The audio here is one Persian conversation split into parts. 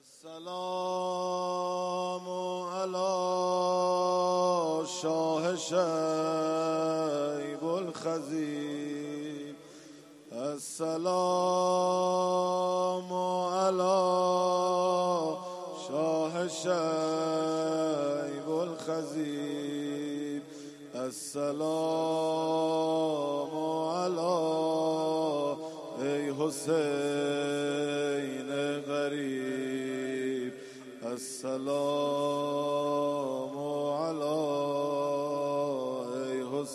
السلام علی شاه شیب الخزیب. السلام علی شاه شیب الخزیب. السلام علی ای حسین غریب. السلام علی ای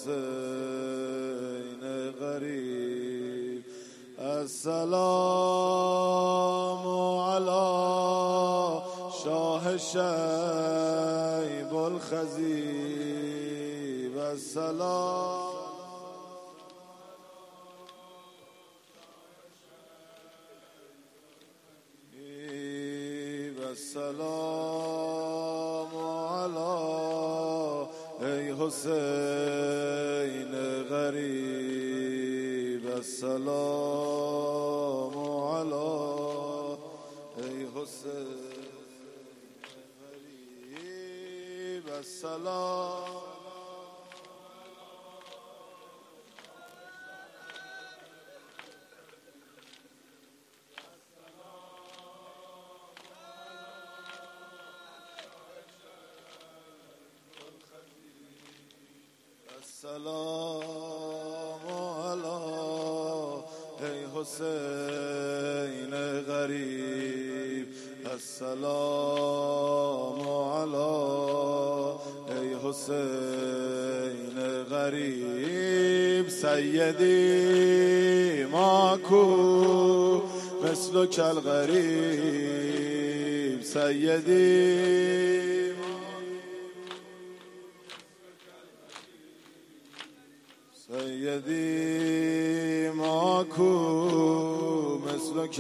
حسین غریب. السلام علی شاه شیب الخزیب. السلام السلام علی ای حسین غریب. السلام علی ای حسین غریب. السلام السلام علی ای حسین غریب. السلام علی ای حسین غریب. سیدی ماکو مثلک الغریب. سیدی سیدی ماکو مثلک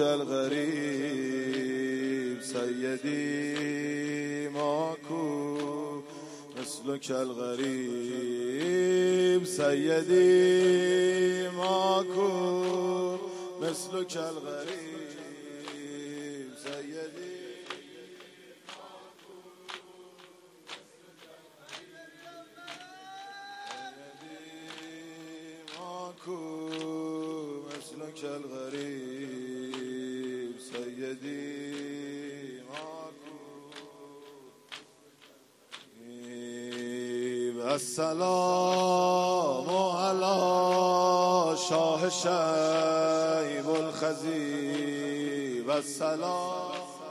الغریب. سیدی ماکو مثلک الغریب. سیدی ماکو مثلک الغریب. سیدی مثلك الغريب. سيدي ماكو. السلام على شاه شيب الخزيب. السلام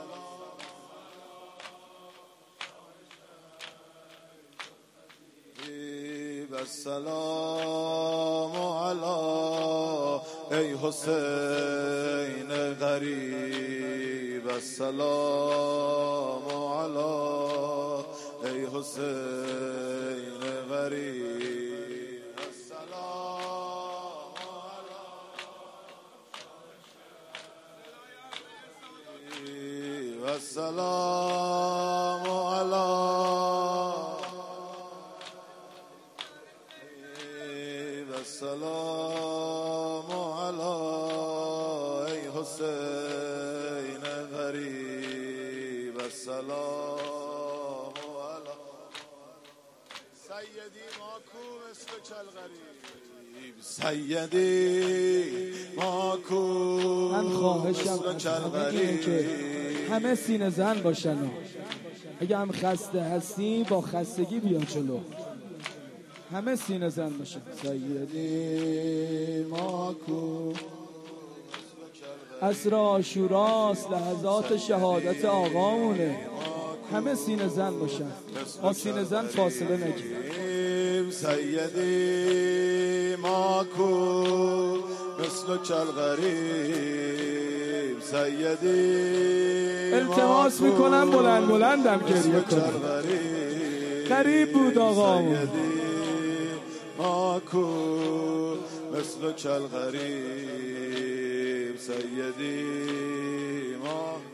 السلام علی ای حسین غریب. السلام علی ای حسین غریب. السلام علی السلام علی السلام علی ای حسین غریب. السلام علی سیدی ماکو مثلک الغریب. سیدی ماکو من خواهشم از همه که همه سینه زن باشن. اگه هم خسته هستی با خستگی بیان جلو. همه سینه زن باشن. سیدی ماکو عصر عاشوراست، لحظات شهادت آقامونه. همه سینه زن باشن، با سینه زن فاصله نگیر. سیدی ماکو مثلک الغریب. سیدی التماس میکنم بلند بلندم گریه کنم. غریب بود آقامون. ماکو مثلک الغریب. سیدی ما